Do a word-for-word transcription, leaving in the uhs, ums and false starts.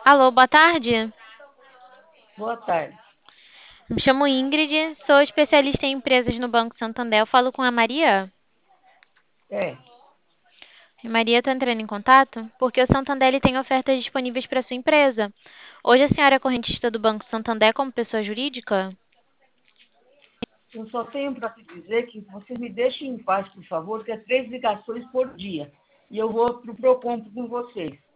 Alô, boa tarde. Boa tarde. Me chamo Ingrid, sou especialista em empresas no Banco Santander. Eu falo com a Maria. É, E Maria está entrando em contato porque o Santander ele tem ofertas disponíveis para sua empresa. Hoje a senhora é correntista do Banco Santander como pessoa jurídica? eu só tenho para te dizer que você me deixe em paz, por favor, que é três ligações por dia. E eu vou para o Procon com vocês.